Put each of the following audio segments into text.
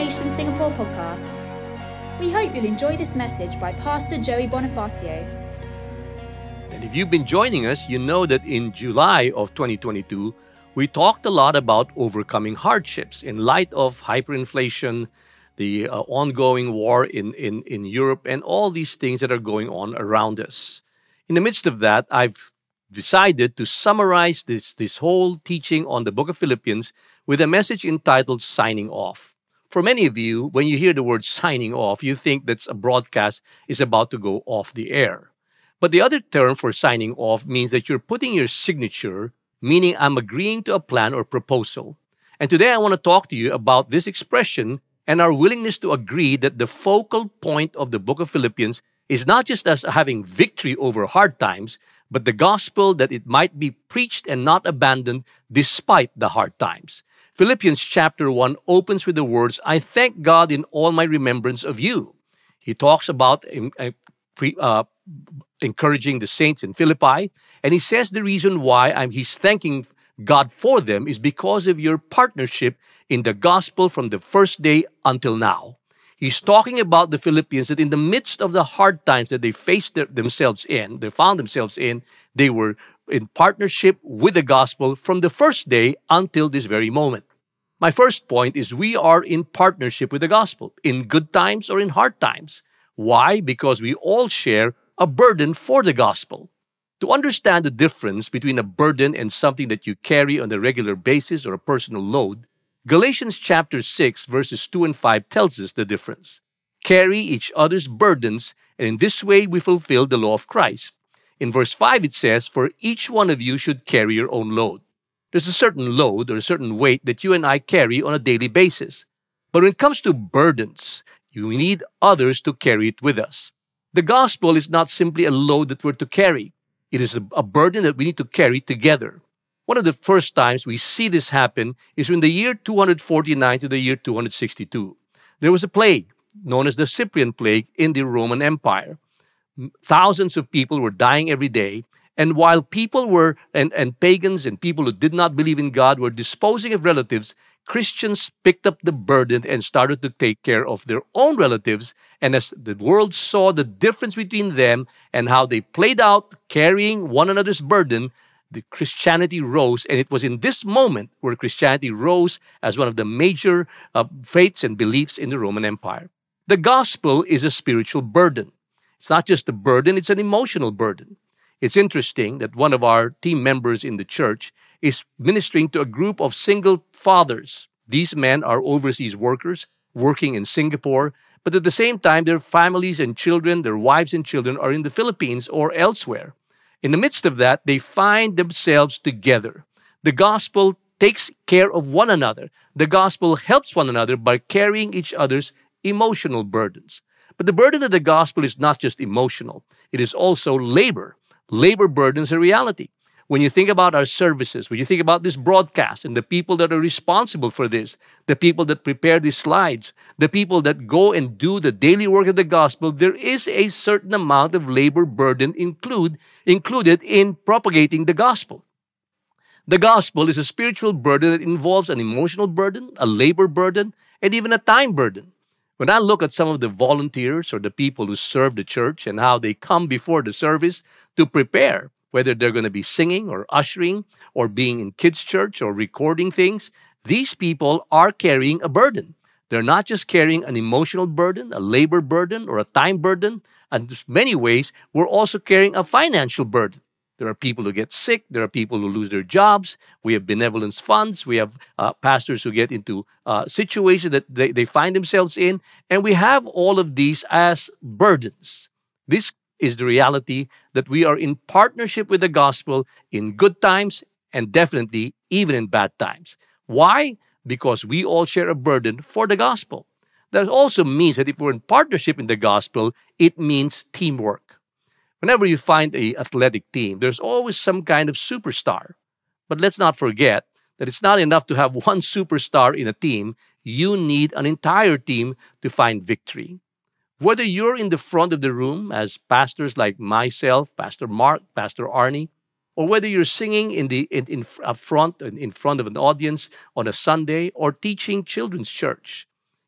Nation Singapore podcast. We hope you'll enjoy this message by Pastor Joey Bonifacio. And if you've been joining us, you know that in July of 2022, we talked a lot about overcoming hardships in light of hyperinflation, the ongoing war in Europe, and all these things that are going on around us. In the midst of that, I've decided to summarize this whole teaching on the book of Philippians with a message entitled Signing Off. For many of you, when you hear the word signing off, you think that a broadcast is about to go off the air. But the other term for signing off means that you're putting your signature, meaning I'm agreeing to a plan or proposal. And today I want to talk to you about this expression and our willingness to agree that the focal point of the book of Philippians is not just us having victory over hard times, but the gospel that it might be preached and not abandoned despite the hard times. Philippians chapter 1 opens with the words, I thank God in all my remembrance of you. He talks about encouraging the saints in Philippi, and he says the reason why he's thanking God for them is because of your partnership in the gospel from the first day until now. He's talking about the Philippians that in the midst of the hard times that they found themselves in, they were in partnership with the gospel from the first day until this very moment. My first point is we are in partnership with the gospel, in good times or in hard times. Why? Because we all share a burden for the gospel. To understand the difference between a burden and something that you carry on a regular basis or a personal load, Galatians chapter 6 verses 2 and 5 tells us the difference. Carry each other's burdens, and in this way we fulfill the law of Christ. In verse 5 it says, for each one of you should carry your own load. There's a certain load or a certain weight that you and I carry on a daily basis. But when it comes to burdens, you need others to carry it with us. The gospel is not simply a load that we're to carry. It is a burden that we need to carry together. One of the first times we see this happen is in the year 249 to the year 262. There was a plague known as the Cyprian plague in the Roman Empire. Thousands of people were dying every day. And while people were, and pagans and people who did not believe in God were disposing of relatives, Christians picked up the burden and started to take care of their own relatives. And as the world saw the difference between them and how they played out carrying one another's burden, the Christianity rose. And it was in this moment where Christianity rose as one of the major faiths and beliefs in the Roman Empire. The gospel is a spiritual burden. It's not just a burden, it's an emotional burden. It's interesting that one of our team members in the church is ministering to a group of single fathers. These men are overseas workers working in Singapore, but at the same time, their families and children, their wives and children are in the Philippines or elsewhere. In the midst of that, they find themselves together. The gospel takes care of one another. The gospel helps one another by carrying each other's emotional burdens. But the burden of the gospel is not just emotional. It is also labor. Labor burdens are reality. When you think about our services, when you think about this broadcast and the people that are responsible for this, the people that prepare these slides, the people that go and do the daily work of the gospel, there is a certain amount of labor burden included in propagating the gospel. The gospel is a spiritual burden that involves an emotional burden, a labor burden, and even a time burden. When I look at some of the volunteers or the people who serve the church and how they come before the service to prepare, whether they're going to be singing or ushering or being in kids' church or recording things, these people are carrying a burden. They're not just carrying an emotional burden, a labor burden, or a time burden. And in many ways, we're also carrying a financial burden. There are people who get sick. There are people who lose their jobs. We have benevolence funds. We have pastors who get into situations that they find themselves in. And we have all of these as burdens. This is the reality that we are in partnership with the gospel in good times and definitely even in bad times. Why? Because we all share a burden for the gospel. That also means that if we're in partnership in the gospel, it means teamwork. Whenever you find an athletic team, there's always some kind of superstar. But let's not forget that it's not enough to have one superstar in a team. You need an entire team to find victory. Whether you're in the front of the room as pastors like myself, Pastor Mark, Pastor Arnie, or whether you're singing in front of an audience on a Sunday or teaching children's church,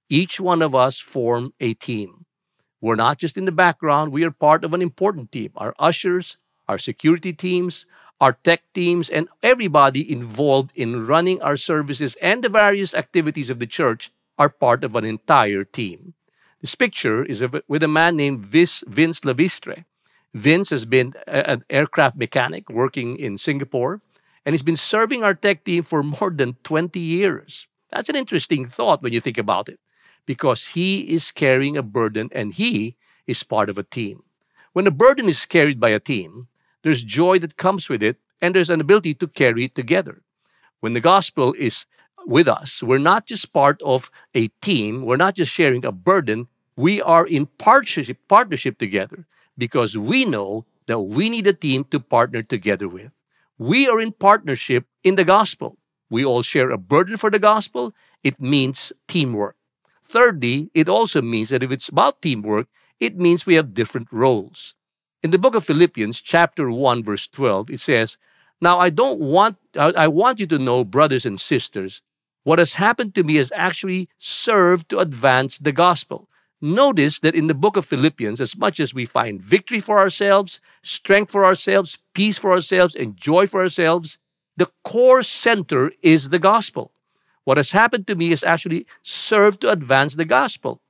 Each one of us form a team. We're not just in the background, we are part of an important team. Our ushers, our security teams, our tech teams, and everybody involved in running our services and the various activities of the church are part of an entire team. This picture is with a man named Vince Lavistre. Vince has been an aircraft mechanic working in Singapore, and he's been serving our tech team for more than 20 years. That's an interesting thought when you think about it, because he is carrying a burden and he is part of a team. When a burden is carried by a team, there's joy that comes with it, and there's an ability to carry it together. When the gospel is with us, we're not just part of a team, we're not just sharing a burden, we are in partnership together, because we know that we need a team to partner together with. We are in partnership in the gospel. We all share a burden for the gospel. It means teamwork. Thirdly, it also means that if it's about teamwork, it means we have different roles. In the book of Philippians, chapter 1, verse 12, it says, "Now I want you to know, brothers and sisters, what has happened to me has actually served to advance the gospel." Notice that in the book of Philippians, as much as we find victory for ourselves, strength for ourselves, peace for ourselves, and joy for ourselves, the core center is the gospel. What has happened to me has actually served to advance the gospel.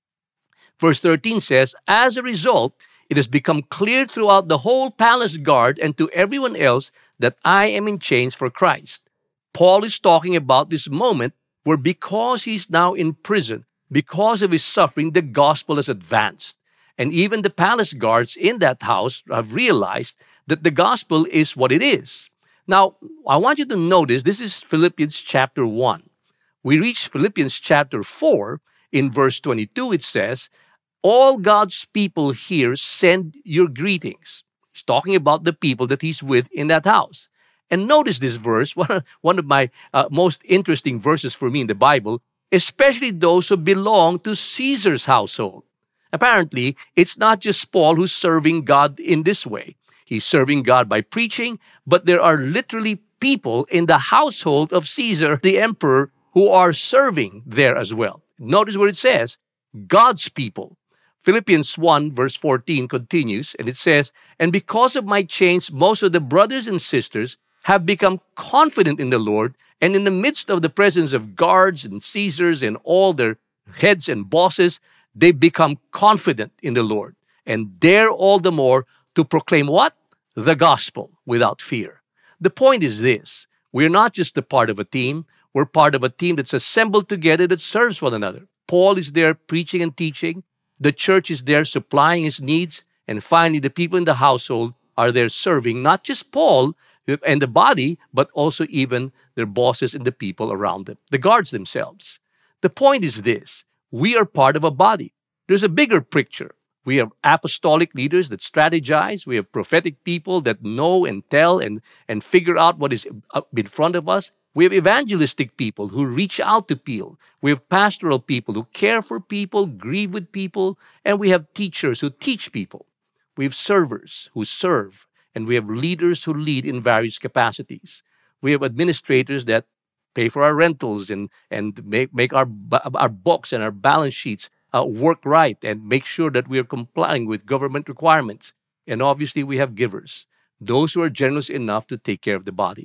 Verse 13 says, "As a result, it has become clear throughout the whole palace guard and to everyone else that I am in chains for Christ." Paul is talking about this moment where, because he's now in prison, because of his suffering, the gospel has advanced. And even the palace guards in that house have realized that the gospel is what it is. Now, I want you to notice this is Philippians chapter 1. We reach Philippians chapter 4. In verse 22, it says, "All God's people here send your greetings." He's talking about the people that he's with in that house. And notice this verse, one of my most interesting verses for me in the Bible, especially those who belong to Caesar's household. Apparently, it's not just Paul who's serving God in this way. He's serving God by preaching, but there are literally people in the household of Caesar, the emperor, who are serving there as well. Notice what it says, God's people. Philippians 1 verse 14 continues, and it says, "And because of my chains, most of the brothers and sisters have become confident in the Lord, and in the midst of the presence of guards and Caesars and all their heads and bosses, they become confident in the Lord, and dare all the more to proclaim" what? The gospel without fear. The point is this: we're not just a part of a team, we're part of a team that's assembled together that serves one another. Paul is there preaching and teaching, the church is there supplying his needs, and finally the people in the household are there serving not just Paul and the body, but also even their bosses and the people around them, the guards themselves. The point is this: we are part of a body. There's a bigger picture. We have apostolic leaders that strategize. We have prophetic people that know and tell and figure out what is in front of us. We have evangelistic people who reach out to people. We have pastoral people who care for people, grieve with people, and we have teachers who teach people. We have servers who serve, and we have leaders who lead in various capacities. We have administrators that pay for our rentals and make our books and our balance sheets work right and make sure that we are complying with government requirements. And obviously, we have givers, those who are generous enough to take care of the body.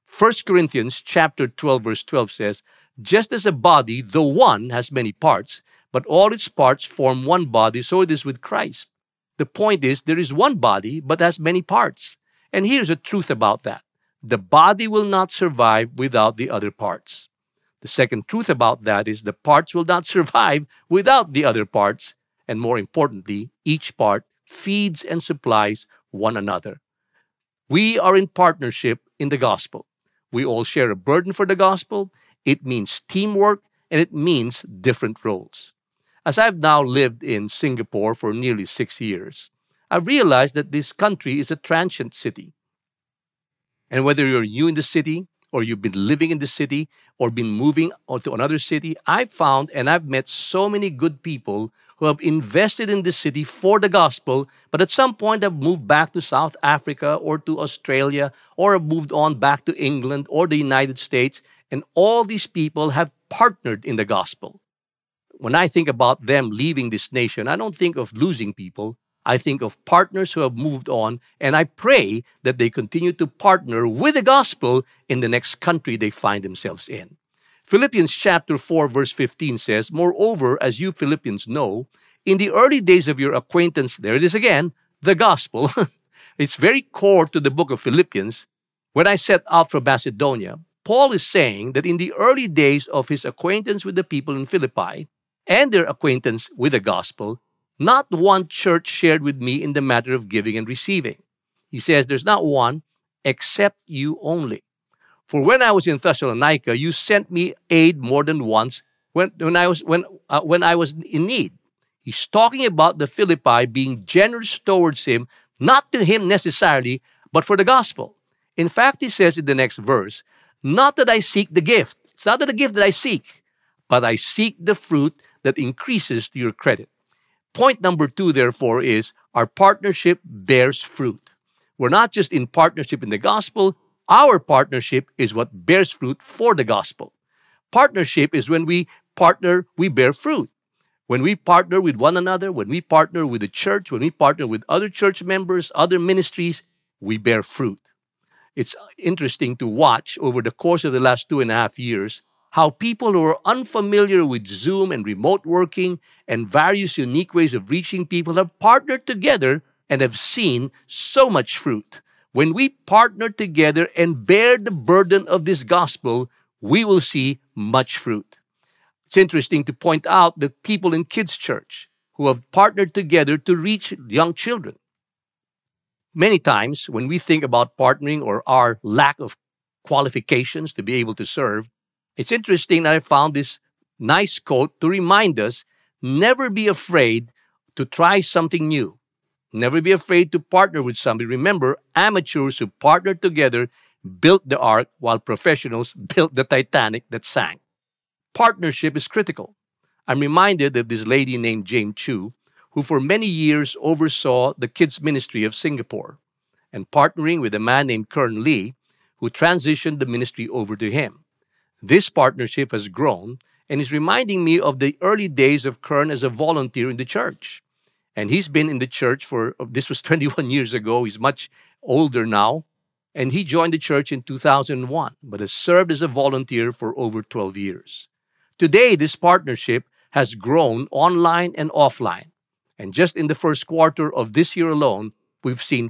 1 Corinthians chapter 12, verse 12 says, "Just as a body, though one, has many parts, but all its parts form one body, so it is with Christ." The point is, there is one body, but has many parts. And here's a truth about that: the body will not survive without the other parts. The second truth about that is the parts will not survive without the other parts. And more importantly, each part feeds and supplies one another. We are in partnership in the gospel. We all share a burden for the gospel. It means teamwork, and it means different roles. As I've now lived in Singapore for nearly 6 years, I've realized that this country is a transient city. And whether you're new in the city, or you've been living in the city, or been moving to another city, I've found and I've met so many good people who have invested in this city for the gospel, but at some point have moved back to South Africa or to Australia, or have moved on back to England or the United States, and all these people have partnered in the gospel. When I think about them leaving this nation, I don't think of losing people. I think of partners who have moved on, and I pray that they continue to partner with the gospel in the next country they find themselves in. Philippians chapter 4 verse 15 says, "Moreover, as you Philippians know, in the early days of your acquaintance," there it is again, the gospel. It's very core to the book of Philippians. When I set out for Macedonia, Paul is saying that in the early days of his acquaintance with the people in Philippi and their acquaintance with the gospel, not one church shared with me in the matter of giving and receiving. He says, "There's not one except you only. For when I was in Thessalonica, you sent me aid more than once when I was in need." He's talking about the Philippi being generous towards him, not to him necessarily, but for the gospel. In fact, he says in the next verse, "Not that I seek the gift." It's not the gift that I seek, but I seek the fruit that increases to your credit. Point number 2, therefore, is our partnership bears fruit. We're not just in partnership in the gospel. Our partnership is what bears fruit for the gospel. Partnership is when we partner, we bear fruit. When we partner with one another, when we partner with the church, when we partner with other church members, other ministries, we bear fruit. It's interesting to watch over the course of the last 2.5 years how people who are unfamiliar with Zoom and remote working and various unique ways of reaching people have partnered together and have seen so much fruit. When we partner together and bear the burden of this gospel, we will see much fruit. It's interesting to point out the people in Kids Church who have partnered together to reach young children. Many times when we think about partnering or our lack of qualifications to be able to serve, it's interesting that I found this nice quote to remind us, never be afraid to try something new. Never be afraid to partner with somebody. Remember, amateurs who partnered together built the ark while professionals built the Titanic that sank. Partnership is critical. I'm reminded of this lady named Jane Chu, who for many years oversaw the kids' ministry of Singapore, and partnering with a man named Kern Lee, who transitioned the ministry over to him. This partnership has grown and is reminding me of the early days of Kern as a volunteer in the church. And he's been in the church this was 21 years ago. He's much older now. And he joined the church in 2001, but has served as a volunteer for over 12 years. Today, this partnership has grown online and offline. And just in the first quarter of this year alone, we've seen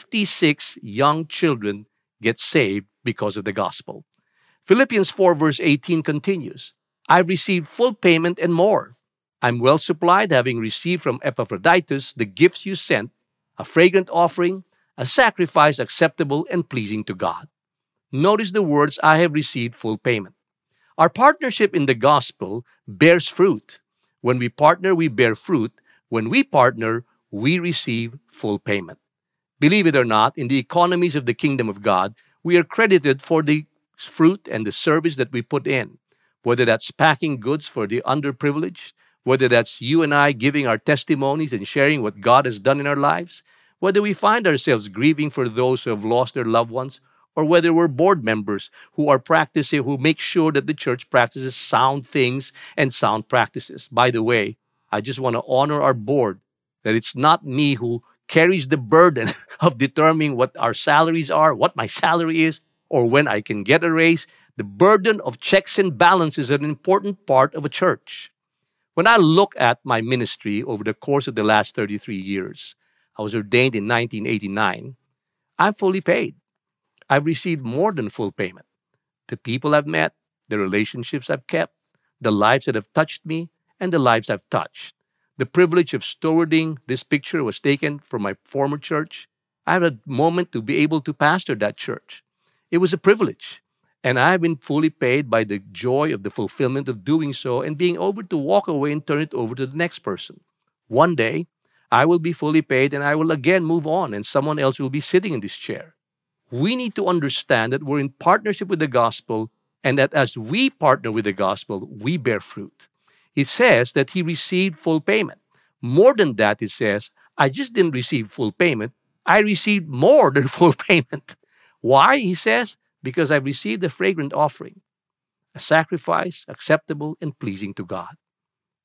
56 young children get saved because of the gospel. Philippians 4 verse 18 continues, "I've received full payment and more. I'm well supplied, having received from Epaphroditus the gifts you sent, a fragrant offering, a sacrifice acceptable and pleasing to God." Notice the words, "I have received full payment." Our partnership in the gospel bears fruit. When we partner, we bear fruit. When we partner, we receive full payment. Believe it or not, in the economies of the kingdom of God, we are credited for the fruit and the service that we put in, whether that's packing goods for the underprivileged, whether that's you and I giving our testimonies and sharing what God has done in our lives, whether we find ourselves grieving for those who have lost their loved ones, or whether we're board members who make sure that the church practices sound things and sound practices. By the way, I just want to honor our board, that it's not me who carries the burden of determining what our salaries are, what my salary is, or when I can get a raise. The burden of checks and balances is an important part of a church. When I look at my ministry over the course of the last 33 years, I was ordained in 1989, I'm fully paid. I've received more than full payment. The people I've met, the relationships I've kept, the lives that have touched me, and the lives I've touched. The privilege of stewarding this picture was taken from my former church. I had a moment to be able to pastor that church. It was a privilege. And I've been fully paid by the joy of the fulfillment of doing so and being able to walk away and turn it over to the next person. One day, I will be fully paid and I will again move on and someone else will be sitting in this chair. We need to understand that we're in partnership with the gospel and that as we partner with the gospel, we bear fruit. It says that he received full payment. More than that, it says, I just didn't receive full payment. I received more than full payment. Why? He says, because I've received a fragrant offering, a sacrifice acceptable and pleasing to God.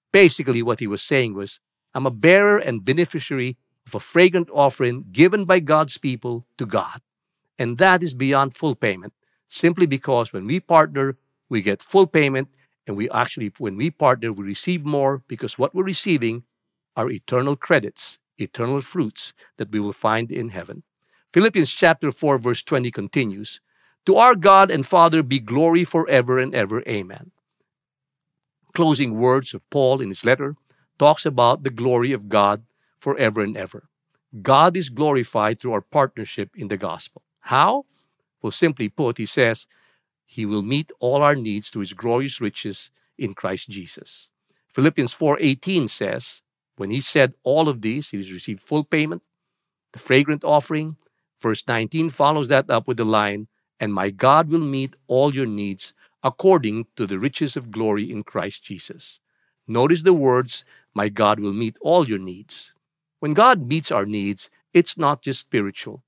Basically, what he was saying was, I'm a bearer and beneficiary of a fragrant offering given by God's people to God. And that is beyond full payment, simply because when we partner, we get full payment, and when we partner, we receive more, because what we're receiving are eternal credits, eternal fruits that we will find in heaven. Philippians chapter 4, verse 20 continues, To our God and Father be glory forever and ever. Amen. Closing words of Paul in his letter talks about the glory of God forever and ever. God is glorified through our partnership in the gospel. How? Well, simply put, he says, He will meet all our needs through His glorious riches in Christ Jesus. Philippians 4:18 says, when he said all of these, he received full payment, the fragrant offering. Verse 19 follows that up with the line, and my God will meet all your needs according to the riches of glory in Christ Jesus. Notice the words, my God will meet all your needs. When God meets our needs, it's not just spiritual.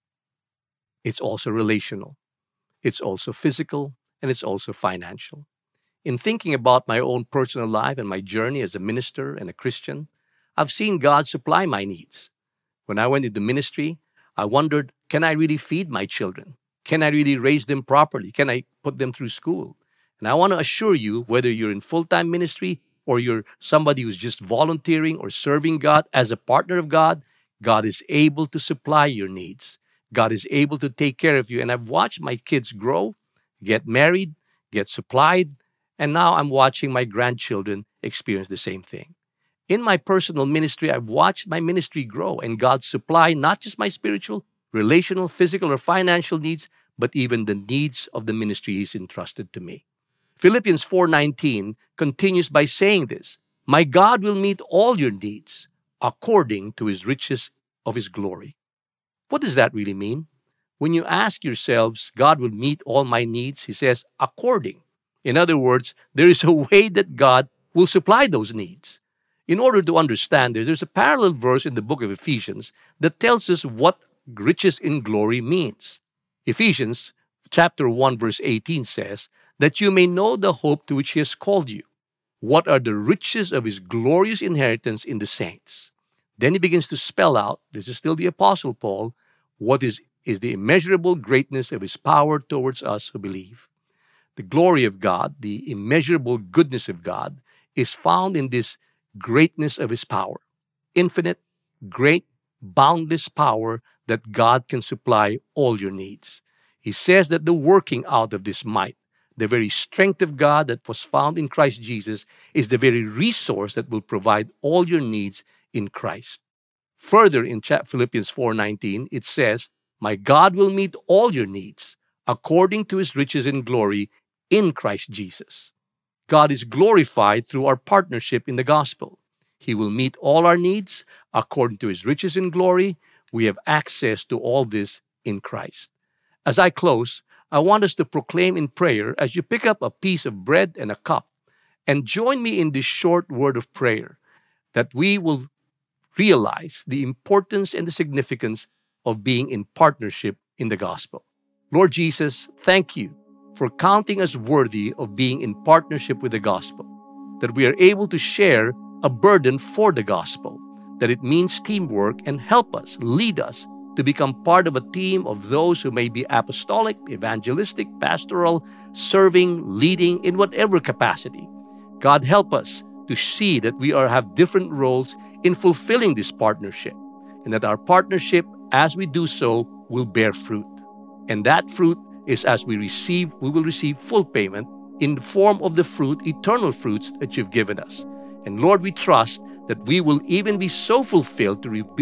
It's also relational. It's also physical, and it's also financial. In thinking about my own personal life and my journey as a minister and a Christian, I've seen God supply my needs. When I went into ministry, I wondered, can I really feed my children? Can I really raise them properly? Can I put them through school? And I want to assure you, whether you're in full-time ministry or you're somebody who's just volunteering or serving God as a partner of God, God is able to supply your needs. God is able to take care of you. And I've watched my kids grow, get married, get supplied, and now I'm watching my grandchildren experience the same thing. In my personal ministry, I've watched my ministry grow and God supply not just my spiritual, relational, physical, or financial needs, but even the needs of the ministry He's entrusted to me. Philippians 4:19 continues by saying this, my God will meet all your needs according to His riches of His glory. What does that really mean? When you ask yourselves, God will meet all my needs, He says, according. In other words, there is a way that God will supply those needs. In order to understand this, there's a parallel verse in the book of Ephesians that tells us what riches in glory means. Ephesians chapter 1 verse 18 says, that you may know the hope to which He has called you. What are the riches of His glorious inheritance in the saints? Then he begins to spell out, this is still the Apostle Paul, what is the immeasurable greatness of His power towards us who believe. The glory of God, the immeasurable goodness of God, is found in this greatness of His power. Infinite, great, boundless power that God can supply all your needs. He says that the working out of this might, the very strength of God that was found in Christ Jesus, is the very resource that will provide all your needs in Christ. Further in Philippians 4:19, it says, my God will meet all your needs according to His riches in glory in Christ Jesus. God is glorified through our partnership in the gospel. He will meet all our needs according to His riches in glory. We have access to all this in Christ. As I close, I want us to proclaim in prayer as you pick up a piece of bread and a cup, and join me in this short word of prayer, that we will realize the importance and the significance of being in partnership in the gospel. Lord Jesus, thank you for counting us worthy of being in partnership with the gospel, that we are able to share a burden for the gospel, that it means teamwork, and help us, lead us to become part of a team of those who may be apostolic, evangelistic, pastoral, serving, leading in whatever capacity. God, help us to see that we have different roles in fulfilling this partnership, and that our partnership, as we do so, will bear fruit. And that fruit is as we will receive full payment in the form of the fruit, eternal fruits that You've given us. And Lord, we trust that we will even be so fulfilled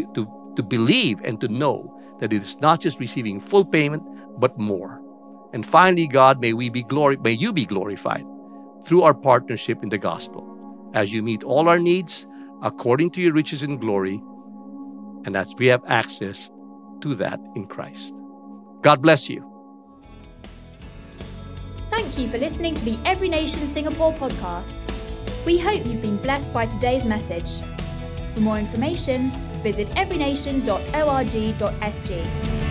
to believe and to know that it is not just receiving full payment, but more. And finally, God, may You be glorified through our partnership in the gospel, as You meet all our needs according to Your riches in glory, and as we have access to that in Christ. God bless you. Thank you for listening to the Every Nation Singapore podcast. We hope you've been blessed by today's message. For more information, visit everynation.org.sg.